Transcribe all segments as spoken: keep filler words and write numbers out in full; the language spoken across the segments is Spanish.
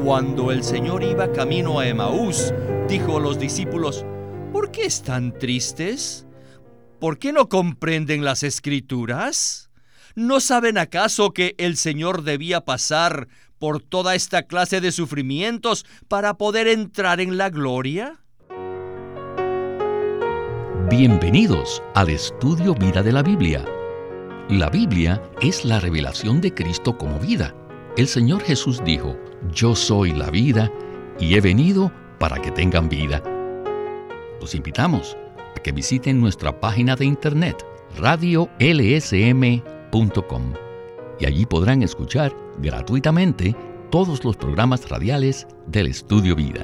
Cuando el Señor iba camino a Emaús, dijo a los discípulos: ¿por qué están tristes? ¿Por qué no comprenden las Escrituras? ¿No saben acaso que el Señor debía pasar por toda esta clase de sufrimientos para poder entrar en la gloria? Bienvenidos al estudio Vida de la Biblia. La Biblia es la revelación de Cristo como vida. El Señor Jesús dijo: yo soy la vida y he venido para que tengan vida. Los invitamos a que visiten nuestra página de internet radio l s m punto com y allí podrán escuchar gratuitamente todos los programas radiales del Estudio Vida.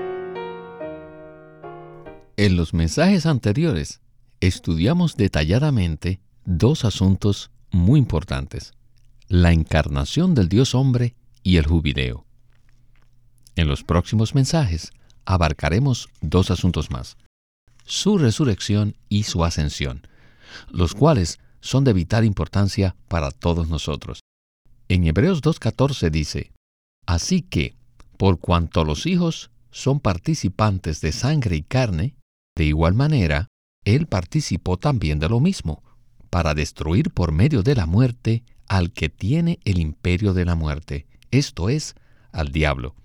En los mensajes anteriores estudiamos detalladamente dos asuntos muy importantes: la encarnación del Dios hombre y el jubileo. En los próximos mensajes abarcaremos dos asuntos más: su resurrección y su ascensión, los cuales son de vital importancia para todos nosotros. En Hebreos dos catorce dice: así que, por cuanto los hijos son participantes de sangre y carne, de igual manera, Él participó también de lo mismo, para destruir por medio de la muerte al que tiene el imperio de la muerte, esto es, al diablo.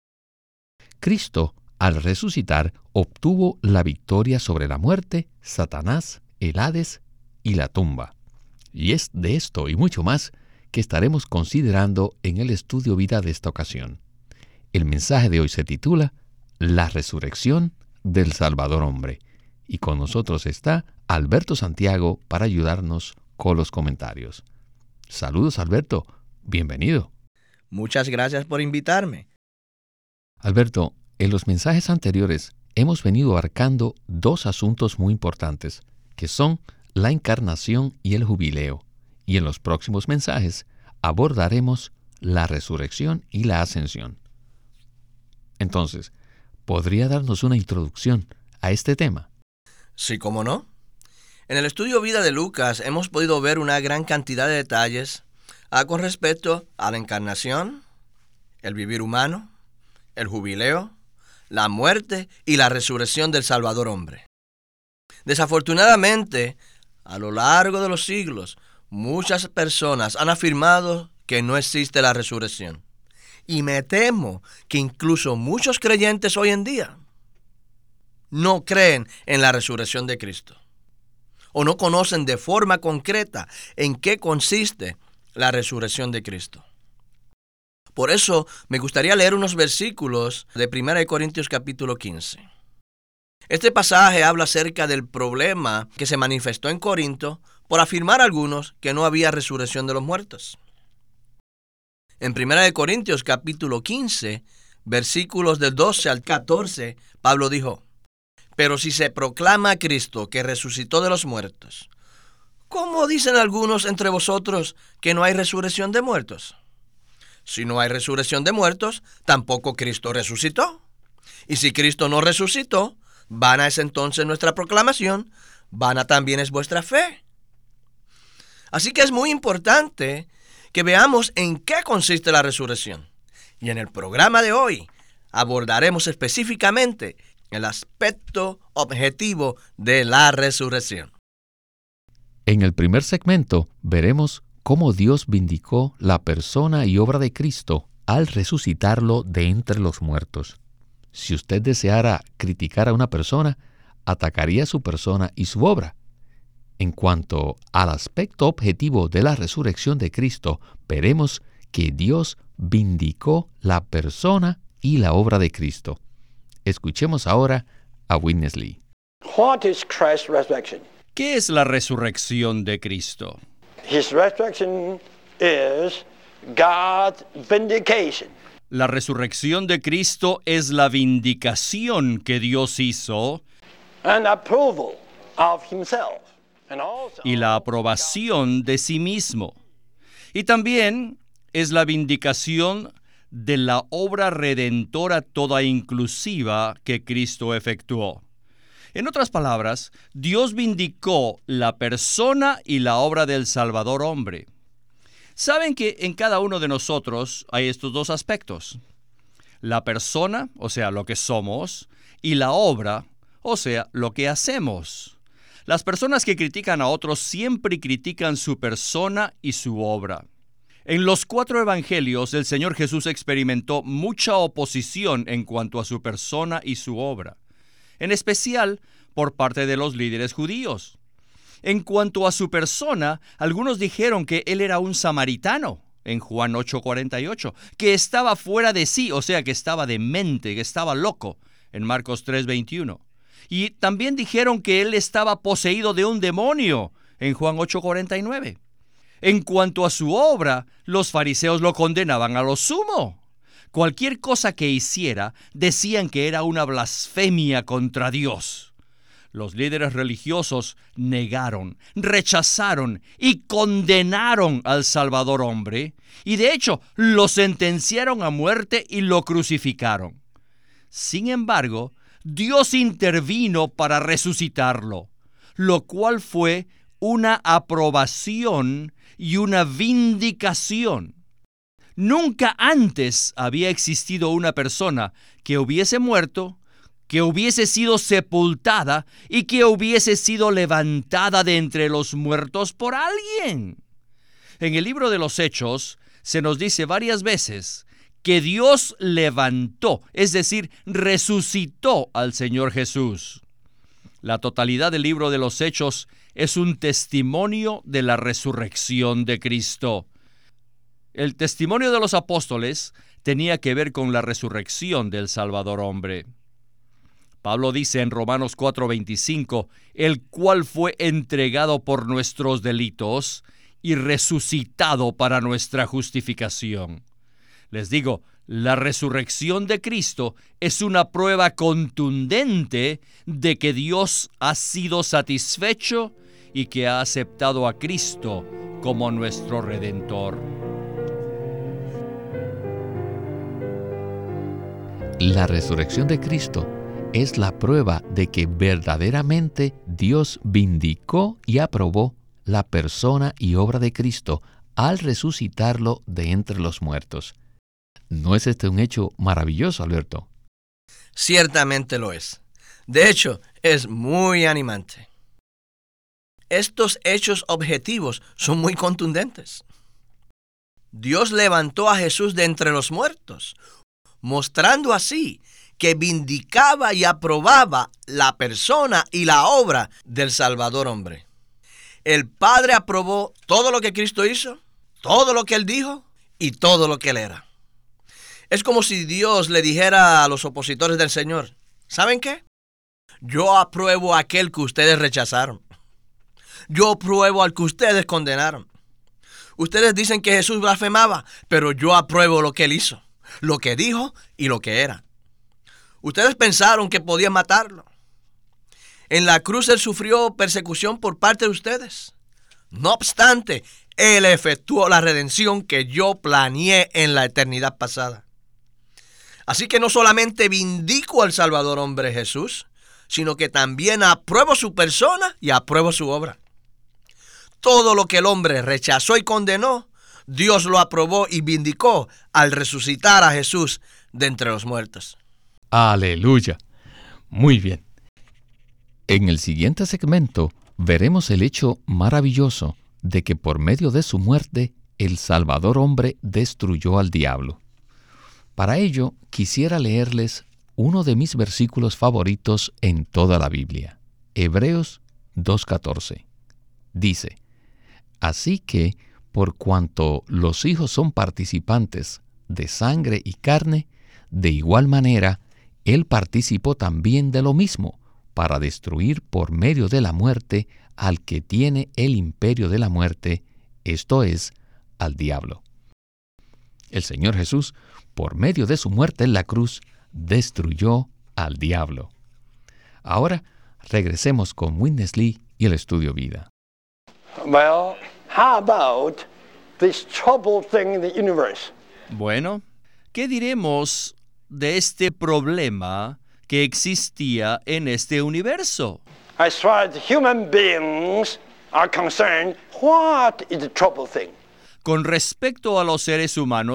Cristo, al resucitar, obtuvo la victoria sobre la muerte, Satanás, el Hades y la tumba. Y es de esto y mucho más que estaremos considerando en el estudio vida de esta ocasión. El mensaje de hoy se titula La resurrección del Salvador hombre. Y con nosotros está Alberto Santiago para ayudarnos con los comentarios. Saludos, Alberto. Bienvenido. Muchas gracias por invitarme. Alberto, en los mensajes anteriores hemos venido abarcando dos asuntos muy importantes, que son la encarnación y el jubileo. Y en los próximos mensajes abordaremos la resurrección y la ascensión. Entonces, ¿podría darnos una introducción a este tema? Sí, cómo no. En el estudio Vida de Lucas hemos podido ver una gran cantidad de detalles ah, con respecto a la encarnación, el vivir humano, el jubileo, la muerte y la resurrección del Salvador hombre. Desafortunadamente, a lo largo de los siglos, muchas personas han afirmado que no existe la resurrección. Y me temo que incluso muchos creyentes hoy en día no creen en la resurrección de Cristo, o no conocen de forma concreta en qué consiste la resurrección de Cristo. Por eso me gustaría leer unos versículos de primera de Corintios capítulo quince. Este pasaje habla acerca del problema que se manifestó en Corinto por afirmar algunos que no había resurrección de los muertos. En primera de Corintios capítulo quince, versículos del doce al catorce, Pablo dijo: pero si se proclama a Cristo que resucitó de los muertos, ¿cómo dicen algunos entre vosotros que no hay resurrección de muertos? Si no hay resurrección de muertos, tampoco Cristo resucitó. Y si Cristo no resucitó, vana es entonces nuestra proclamación, vana también es vuestra fe. Así que es muy importante que veamos en qué consiste la resurrección. Y en el programa de hoy abordaremos específicamente el aspecto objetivo de la resurrección. En el primer segmento veremos cómo Dios vindicó la persona y obra de Cristo al resucitarlo de entre los muertos. Si usted deseara criticar a una persona, atacaría su persona y su obra. En cuanto al aspecto objetivo de la resurrección de Cristo, veremos que Dios vindicó la persona y la obra de Cristo. Escuchemos ahora a Witness Lee. What is Christ's resurrection? ¿Qué es la resurrección de Cristo? His resurrection is God's vindication. La resurrección de Cristo es la vindicación que Dios hizo And approval of himself. And also y la aprobación de sí mismo. Y también es la vindicación de la obra redentora toda inclusiva que Cristo efectuó. En otras palabras, Dios vindicó la persona y la obra del Salvador hombre. Saben que en cada uno de nosotros hay estos dos aspectos. la persona, o sea, lo que somos, y la obra, o sea, lo que hacemos. Las personas que critican a otros siempre critican su persona y su obra. En los cuatro evangelios, el Señor Jesús experimentó mucha oposición en cuanto a su persona y su obra, en especial por parte de los líderes judíos. En cuanto a su persona, algunos dijeron que él era un samaritano, en Juan ocho cuarenta y ocho, que estaba fuera de sí, o sea, que estaba demente, que estaba loco, en Marcos tres veintiuno. Y también dijeron que él estaba poseído de un demonio, en Juan ocho cuarenta y nueve. En cuanto a su obra, los fariseos lo condenaban a lo sumo. Cualquier cosa que hiciera, decían que era una blasfemia contra Dios. Los líderes religiosos negaron, rechazaron y condenaron al Salvador hombre, y de hecho lo sentenciaron a muerte y lo crucificaron. Sin embargo, Dios intervino para resucitarlo, lo cual fue una aprobación y una vindicación. Nunca antes había existido una persona que hubiese muerto, que hubiese sido sepultada y que hubiese sido levantada de entre los muertos por alguien. En el libro de los Hechos se nos dice varias veces que Dios levantó, es decir, resucitó al Señor Jesús. La totalidad del libro de los Hechos es un testimonio de la resurrección de Cristo. El testimonio de los apóstoles tenía que ver con la resurrección del Salvador hombre. Pablo dice en Romanos cuatro veinticinco, el cual fue entregado por nuestros delitos y resucitado para nuestra justificación. Les digo, la resurrección de Cristo es una prueba contundente de que Dios ha sido satisfecho y que ha aceptado a Cristo como nuestro Redentor. La resurrección de Cristo es la prueba de que verdaderamente Dios vindicó y aprobó la persona y obra de Cristo al resucitarlo de entre los muertos. ¿No es este un hecho maravilloso, Alberto? Ciertamente lo es. De hecho, es muy animante. Estos hechos objetivos son muy contundentes. Dios levantó a Jesús de entre los muertos, mostrando así que vindicaba y aprobaba la persona y la obra del Salvador hombre. El Padre aprobó todo lo que Cristo hizo, todo lo que Él dijo y todo lo que Él era. Es como si Dios le dijera a los opositores del Señor, ¿saben qué? Yo apruebo a aquel que ustedes rechazaron. Yo apruebo al que ustedes condenaron. Ustedes dicen que Jesús blasfemaba, pero yo apruebo lo que Él hizo, lo que dijo y lo que era. Ustedes pensaron que podían matarlo. En la cruz Él sufrió persecución por parte de ustedes. No obstante, Él efectuó la redención que yo planeé en la eternidad pasada. Así que no solamente vindico al Salvador hombre Jesús, sino que también apruebo su persona y apruebo su obra. Todo lo que el hombre rechazó y condenó, Dios lo aprobó y vindicó al resucitar a Jesús de entre los muertos. ¡Aleluya! Muy bien. En el siguiente segmento veremos el hecho maravilloso de que por medio de su muerte el Salvador hombre destruyó al diablo. Para ello, quisiera leerles uno de mis versículos favoritos en toda la Biblia, Hebreos dos catorce. Dice, así que, por cuanto los hijos son participantes de sangre y carne, de igual manera, Él participó también de lo mismo, para destruir por medio de la muerte al que tiene el imperio de la muerte, esto es, al diablo. El Señor Jesús, por medio de su muerte en la cruz, destruyó al diablo. Ahora, regresemos con Witness Lee y el Estudio Vida. Well, how about this troubled thing in the universe? Bueno, ¿qué diremos de este problema que existía en este universo? As far as human beings are concerned, what is the troubled thing? Con respecto a los seres humanos,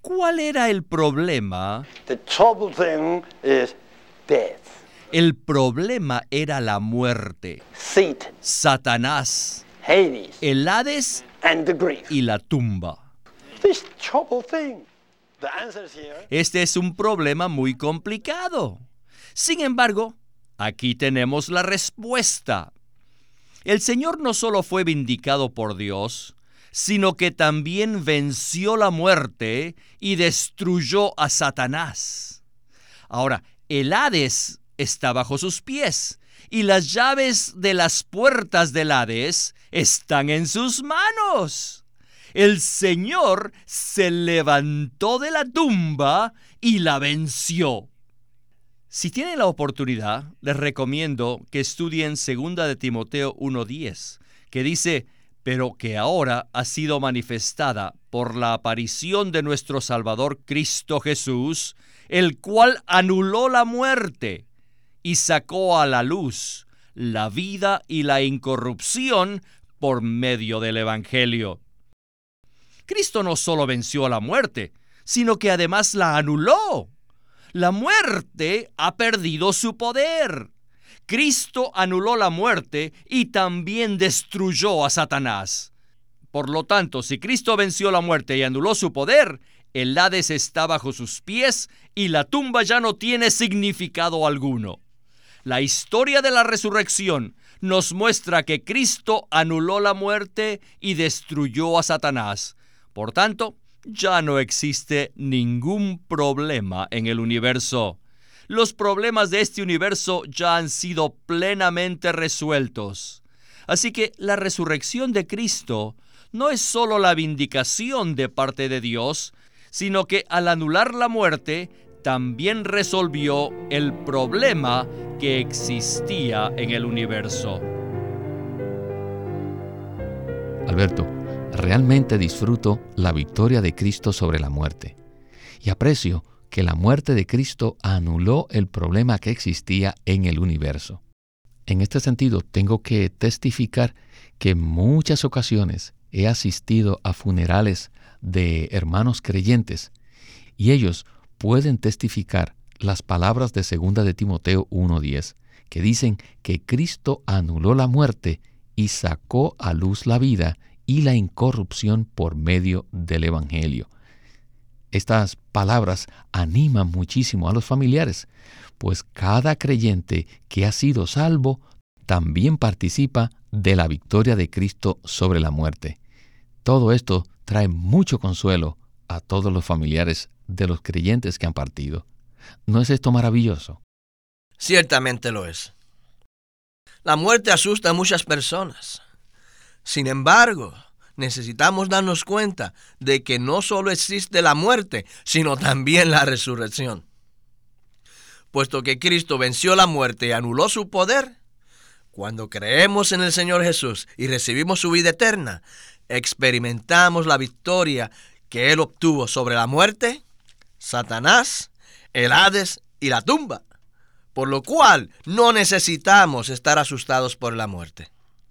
¿Cuál era el problema? The trouble thing is death. El problema era la muerte, Satan, Satanás, Hades, el Hades and the grave. y la tumba. This trouble thing. The answer is here. Este es un problema muy complicado. Sin embargo, aquí tenemos la respuesta. El Señor no solo fue vindicado por Dios, sino que también venció la muerte y destruyó a Satanás. Ahora, el Hades está bajo sus pies y las llaves de las puertas del Hades están en sus manos. El Señor se levantó de la tumba y la venció. Si tienen la oportunidad, les recomiendo que estudien segunda de Timoteo uno diez, que dice: pero que ahora ha sido manifestada por la aparición de nuestro Salvador Cristo Jesús, el cual anuló la muerte y sacó a la luz la vida y la incorrupción por medio del Evangelio. Cristo no solo venció a la muerte, sino que además la anuló. La muerte ha perdido su poder. Cristo anuló la muerte y también destruyó a Satanás. Por lo tanto, si Cristo venció la muerte y anuló su poder, el Hades está bajo sus pies y la tumba ya no tiene significado alguno. La historia de la resurrección nos muestra que Cristo anuló la muerte y destruyó a Satanás. Por tanto, ya no existe ningún problema en el universo. Los problemas de este universo ya han sido plenamente resueltos. Así que la resurrección de Cristo no es solo la vindicación de parte de Dios, sino que al anular la muerte, también resolvió el problema que existía en el universo. Alberto, realmente disfruto la victoria de Cristo sobre la muerte y aprecio que la muerte de Cristo anuló el problema que existía en el universo. En este sentido, tengo que testificar que en muchas ocasiones he asistido a funerales de hermanos creyentes y ellos pueden testificar las palabras de segunda de Timoteo uno diez, que dicen que Cristo anuló la muerte y sacó a luz la vida y la incorrupción por medio del Evangelio. Estas palabras animan muchísimo a los familiares, pues cada creyente que ha sido salvo también participa de la victoria de Cristo sobre la muerte. Todo esto trae mucho consuelo a todos los familiares de los creyentes que han partido. ¿No es esto maravilloso? Ciertamente lo es. La muerte asusta a muchas personas. Sin embargo, necesitamos darnos cuenta de que no solo existe la muerte, sino también la resurrección. Puesto que Cristo venció la muerte y anuló su poder, cuando creemos en el Señor Jesús y recibimos su vida eterna, experimentamos la victoria que Él obtuvo sobre la muerte, Satanás, el Hades y la tumba, por lo cual no necesitamos estar asustados por la muerte.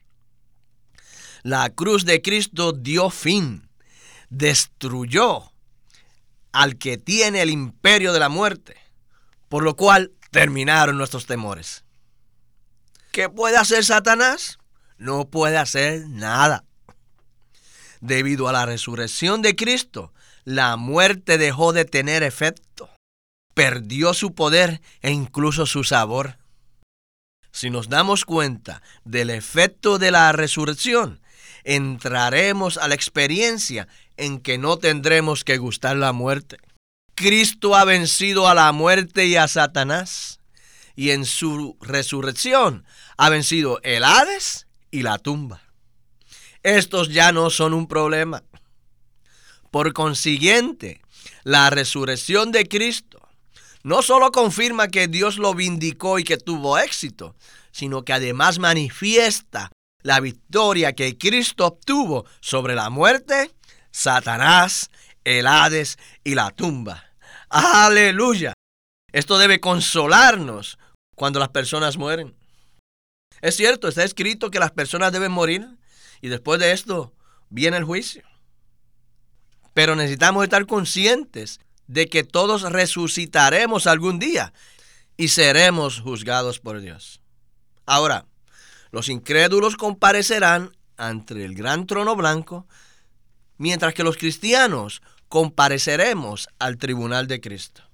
La cruz de Cristo dio fin, destruyó al que tiene el imperio de la muerte, por lo cual terminaron nuestros temores. ¿Qué puede hacer Satanás? No puede hacer nada. Debido a la resurrección de Cristo, la muerte dejó de tener efecto, perdió su poder e incluso su sabor. Si nos damos cuenta del efecto de la resurrección, entraremos a la experiencia en que no tendremos que gustar la muerte. Cristo ha vencido a la muerte y a Satanás, y en su resurrección ha vencido el Hades y la tumba. Estos ya no son un problema. Por consiguiente, la resurrección de Cristo no solo confirma que Dios lo vindicó y que tuvo éxito, sino que además manifiesta la victoria que Cristo obtuvo sobre la muerte, Satanás, el Hades y la tumba. ¡Aleluya! Esto debe consolarnos cuando las personas mueren. Es cierto, está escrito que las personas deben morir y después de esto viene el juicio. Pero necesitamos estar conscientes de que todos resucitaremos algún día y seremos juzgados por Dios. Ahora, los incrédulos comparecerán ante el gran trono blanco, mientras que los cristianos compareceremos al tribunal de Cristo.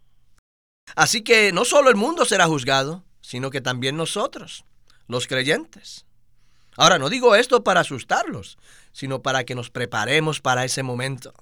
Así que no solo el mundo será juzgado, sino que también nosotros, los creyentes. Ahora, no digo esto para asustarlos, sino para que nos preparemos para ese momento.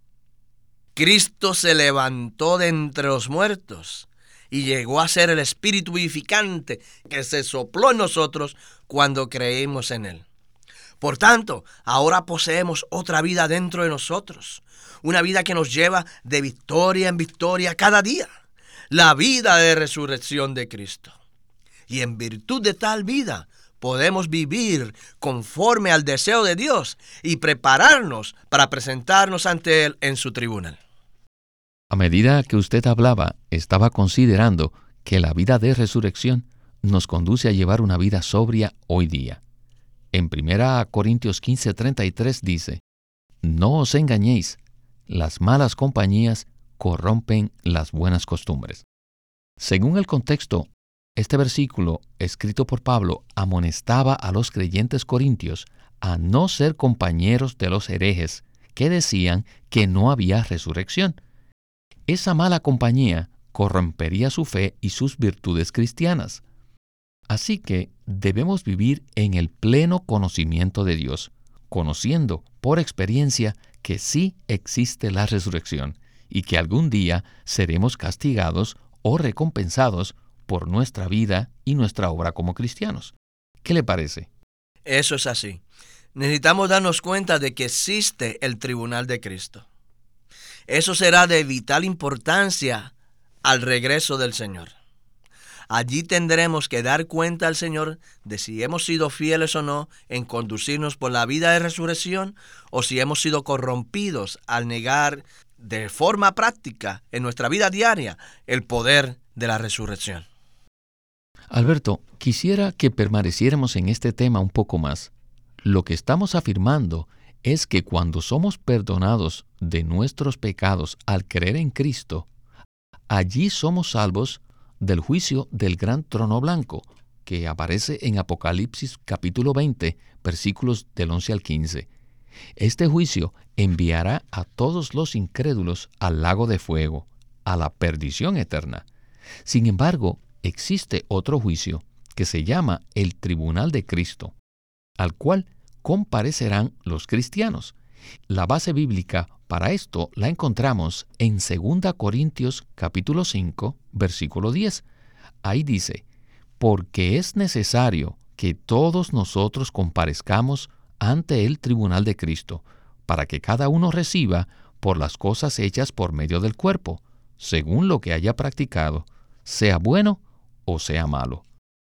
Cristo se levantó de entre los muertos y llegó a ser el Espíritu vivificante que se sopló en nosotros cuando creímos en Él. Por tanto, ahora poseemos otra vida dentro de nosotros, una vida que nos lleva de victoria en victoria cada día, la vida de resurrección de Cristo. Y en virtud de tal vida, podemos vivir conforme al deseo de Dios y prepararnos para presentarnos ante Él en su tribunal. A medida que usted hablaba, estaba considerando que la vida de resurrección nos conduce a llevar una vida sobria hoy día. En primera Corintios quince treinta y tres dice, «No os engañéis, las malas compañías corrompen las buenas costumbres». Según el contexto, este versículo, escrito por Pablo, amonestaba a los creyentes corintios a no ser compañeros de los herejes que decían que no había resurrección. Esa mala compañía corrompería su fe y sus virtudes cristianas. Así que debemos vivir en el pleno conocimiento de Dios, conociendo por experiencia que sí existe la resurrección y que algún día seremos castigados o recompensados por nuestra vida y nuestra obra como cristianos. ¿Qué le parece? Eso es así. Necesitamos darnos cuenta de que existe el tribunal de Cristo. Eso será de vital importancia al regreso del Señor. Allí tendremos que dar cuenta al Señor de si hemos sido fieles o no en conducirnos por la vida de resurrección o si hemos sido corrompidos al negar de forma práctica en nuestra vida diaria el poder de la resurrección. Alberto, quisiera que permaneciéramos en este tema un poco más. Lo que estamos afirmando es que cuando somos perdonados de nuestros pecados al creer en Cristo, allí somos salvos del juicio del gran trono blanco, que aparece en Apocalipsis capítulo veinte, versículos del once al quince. Este juicio enviará a todos los incrédulos al lago de fuego, a la perdición eterna. Sin embargo, existe otro juicio que se llama el Tribunal de Cristo, al cual comparecerán los cristianos. La base bíblica para esto la encontramos en segunda Corintios capítulo cinco, versículo diez. Ahí dice, «Porque es necesario que todos nosotros comparezcamos ante el tribunal de Cristo, para que cada uno reciba por las cosas hechas por medio del cuerpo, según lo que haya practicado, sea bueno o sea malo».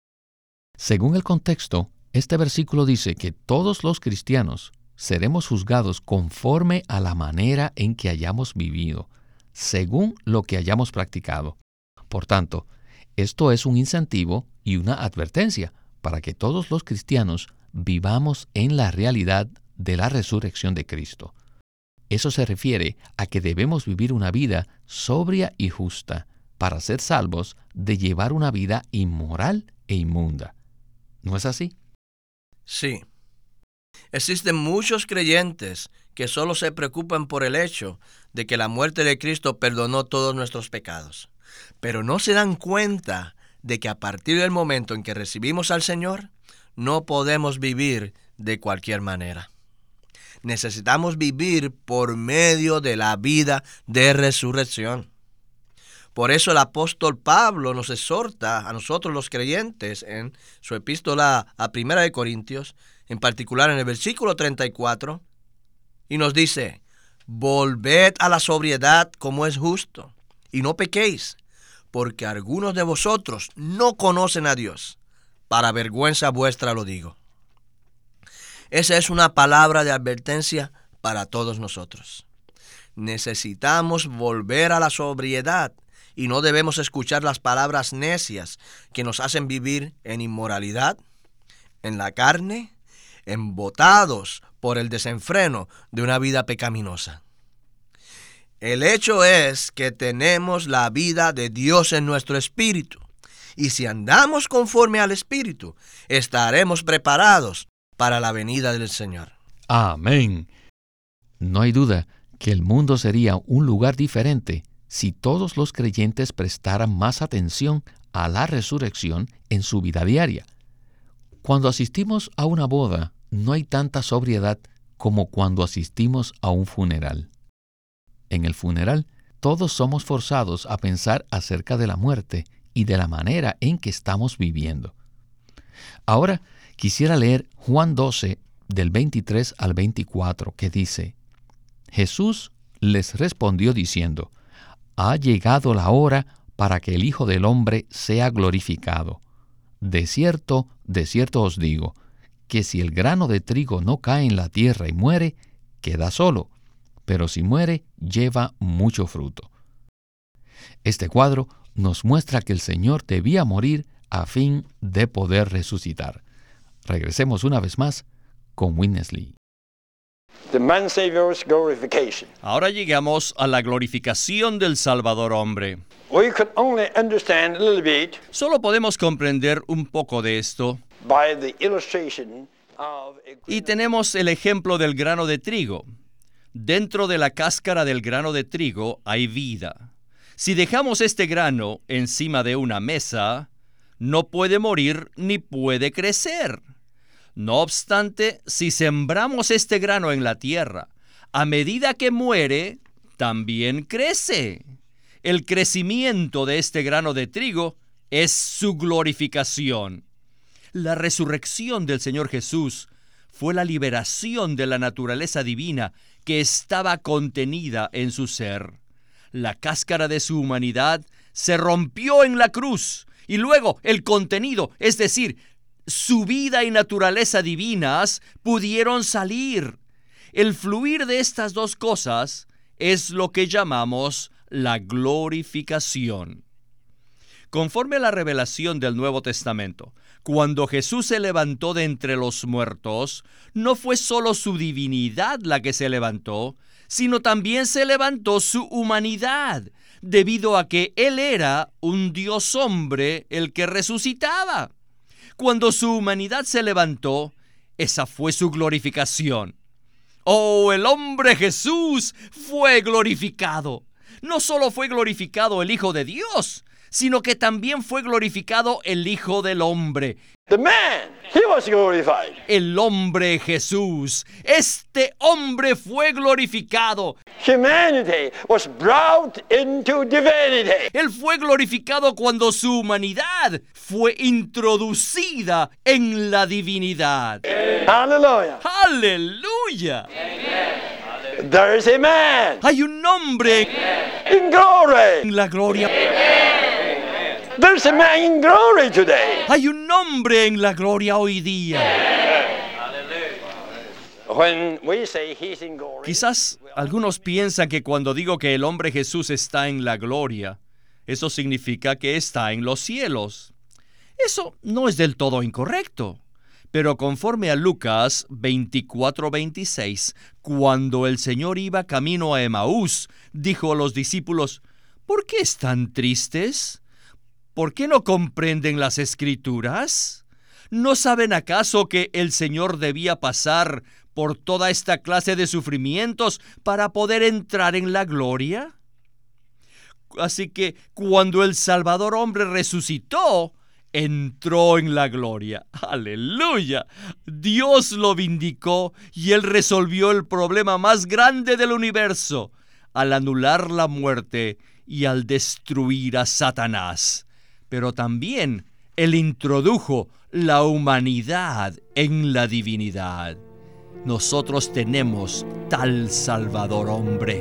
Según el contexto, este versículo dice que todos los cristianos seremos juzgados conforme a la manera en que hayamos vivido, según lo que hayamos practicado. Por tanto, esto es un incentivo y una advertencia para que todos los cristianos vivamos en la realidad de la resurrección de Cristo. Eso se refiere a que debemos vivir una vida sobria y justa para ser salvos de llevar una vida inmoral e inmunda. ¿No es así? Sí. Existen muchos creyentes que solo se preocupan por el hecho de que la muerte de Cristo perdonó todos nuestros pecados, pero no se dan cuenta de que a partir del momento en que recibimos al Señor, no podemos vivir de cualquier manera. Necesitamos vivir por medio de la vida de resurrección. Por eso el apóstol Pablo nos exhorta a nosotros los creyentes en su epístola a Primera de Corintios, en particular en el versículo treinta y cuatro, y nos dice, «Volved a la sobriedad como es justo, y no pequéis, porque algunos de vosotros no conocen a Dios. Para vergüenza vuestra lo digo». Esa es una palabra de advertencia para todos nosotros. Necesitamos volver a la sobriedad y no debemos escuchar las palabras necias que nos hacen vivir en inmoralidad, en la carne, embotados por el desenfreno de una vida pecaminosa. El hecho es que tenemos la vida de Dios en nuestro espíritu. Y si andamos conforme al Espíritu, estaremos preparados para la venida del Señor. Amén. No hay duda que el mundo sería un lugar diferente si todos los creyentes prestaran más atención a la resurrección en su vida diaria. Cuando asistimos a una boda, no hay tanta sobriedad como cuando asistimos a un funeral. En el funeral, todos somos forzados a pensar acerca de la muerte y de la manera en que estamos viviendo. Ahora quisiera leer Juan doce, del veintitrés al veinticuatro, que dice: Jesús les respondió diciendo: Ha llegado la hora para que el Hijo del Hombre sea glorificado. De cierto, de cierto os digo, que si el grano de trigo no cae en la tierra y muere, queda solo, pero si muere, lleva mucho fruto. Este cuadro nos muestra que el Señor debía morir a fin de poder resucitar. Regresemos una vez más con Witness Lee. The man Savior's glorification. Ahora llegamos a la glorificación del Salvador hombre. We could only understand a little bit Solo podemos comprender un poco de esto, by the illustration of a y tenemos el ejemplo del grano de trigo. Dentro de la cáscara del grano de trigo hay vida. Si dejamos este grano encima de una mesa, no puede morir ni puede crecer. No obstante, si sembramos este grano en la tierra, a medida que muere, también crece. El crecimiento de este grano de trigo es su glorificación. La resurrección del Señor Jesús fue la liberación de la naturaleza divina que estaba contenida en su ser. La cáscara de su humanidad se rompió en la cruz y luego el contenido, es decir, su vida y naturaleza divinas, pudieron salir. El fluir de estas dos cosas es lo que llamamos la glorificación. Conforme a la revelación del Nuevo Testamento, cuando Jesús se levantó de entre los muertos, no fue solo su divinidad la que se levantó, sino también se levantó su humanidad, debido a que Él era un Dios hombre el que resucitaba. Cuando su humanidad se levantó, esa fue su glorificación. ¡Oh, el hombre Jesús fue glorificado! No solo fue glorificado el Hijo de Dios, sino que también fue glorificado el Hijo del Hombre. The man, he was glorified. El hombre Jesús, este hombre fue glorificado. Humanity was brought into divinity. Él fue glorificado cuando su humanidad fue introducida en la divinidad. Hallelujah. ¡Aleluya! There is a man Hay un hombre in glory. en la gloria. There's a man in glory today. Hay un hombre en la gloria hoy día. When we say he's in glory, Quizás algunos piensan que cuando digo que el hombre Jesús está en la gloria, eso significa que está en los cielos. Eso no es del todo incorrecto. Pero conforme a Lucas veinticuatro veintiséis, cuando el Señor iba camino a Emaús, dijo a los discípulos: ¿Por qué están tristes? ¿Por qué no comprenden las Escrituras? ¿No saben acaso que el Señor debía pasar por toda esta clase de sufrimientos para poder entrar en la gloria? Así que cuando el Salvador hombre resucitó, entró en la gloria. ¡Aleluya! Dios lo vindicó y Él resolvió el problema más grande del universo al anular la muerte y al destruir a Satanás. Pero también Él introdujo la humanidad en la divinidad. Nosotros tenemos tal Salvador hombre.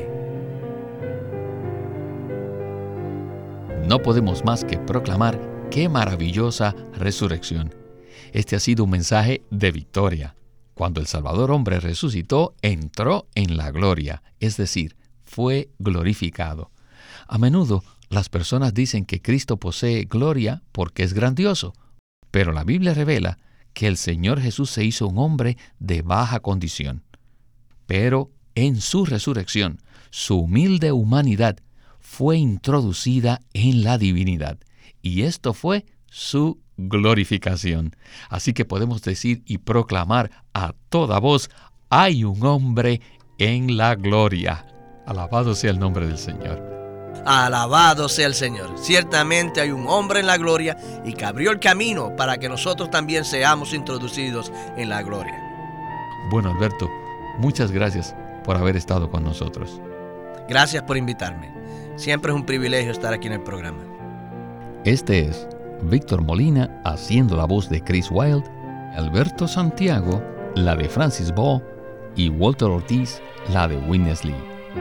No podemos más que proclamar qué maravillosa resurrección. Este ha sido un mensaje de victoria. Cuando el Salvador hombre resucitó, entró en la gloria, es decir, fue glorificado. A menudo las personas dicen que Cristo posee gloria porque es grandioso, pero la Biblia revela que el Señor Jesús se hizo un hombre de baja condición. Pero en su resurrección, su humilde humanidad fue introducida en la divinidad, y esto fue su glorificación. Así que podemos decir y proclamar a toda voz: hay un hombre en la gloria. Alabado sea el nombre del Señor. Alabado sea el Señor. Ciertamente hay un hombre en la gloria y que abrió el camino para que nosotros también seamos introducidos en la gloria. Bueno, Alberto, muchas gracias por haber estado con nosotros. Gracias por invitarme. Siempre es un privilegio estar aquí en el programa. Este es Víctor Molina haciendo la voz de Chris Wilde, Alberto Santiago la de Francis Ball y Walter Ortiz la de Witness Lee.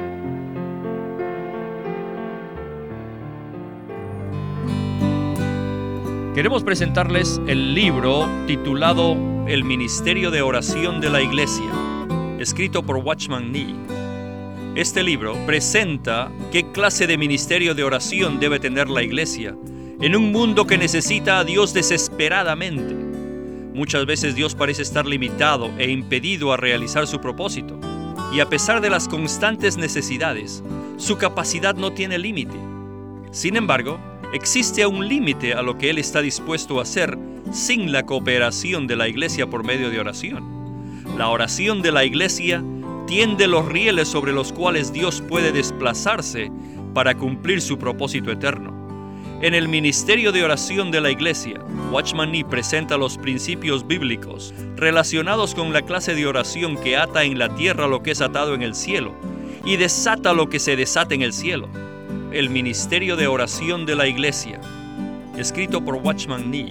Queremos presentarles el libro titulado El Ministerio de Oración de la Iglesia, escrito por Watchman Nee. Este libro presenta qué clase de ministerio de oración debe tener la Iglesia en un mundo que necesita a Dios desesperadamente. Muchas veces Dios parece estar limitado e impedido a realizar su propósito, y a pesar de las constantes necesidades, su capacidad no tiene límite. Sin embargo, existe un límite a lo que Él está dispuesto a hacer sin la cooperación de la Iglesia por medio de oración. La oración de la Iglesia tiende los rieles sobre los cuales Dios puede desplazarse para cumplir su propósito eterno. En el ministerio de oración de la Iglesia, Watchman Nee presenta los principios bíblicos relacionados con la clase de oración que ata en la tierra lo que es atado en el cielo y desata lo que se desata en el cielo. El ministerio de oración de la Iglesia, escrito por Watchman Nee.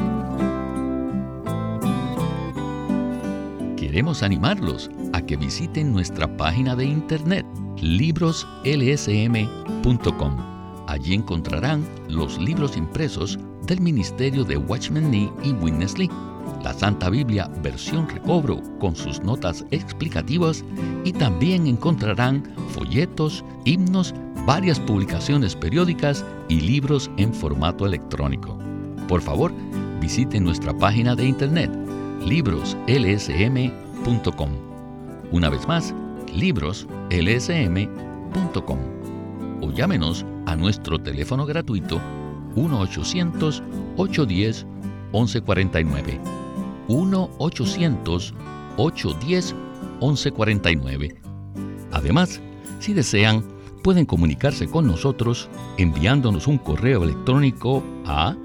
Queremos animarlos a que visiten nuestra página de internet, libros l s m punto com. Allí encontrarán los libros impresos del ministerio de Watchman Nee y Witness Lee, la Santa Biblia versión recobro con sus notas explicativas, y también encontrarán folletos, himnos, varias publicaciones periódicas y libros en formato electrónico. Por favor, visiten nuestra página de internet, libros l s m punto com. Una vez más, libros l s m punto com. O llámenos a nuestro teléfono gratuito uno ochocientos, ocho uno cero, once cuarenta y nueve. uno ochocientos, ocho uno cero, once cuarenta y nueve. Además, si desean, pueden comunicarse con nosotros enviándonos un correo electrónico a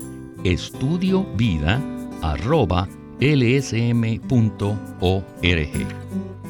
estudiovida arroba l s m punto org.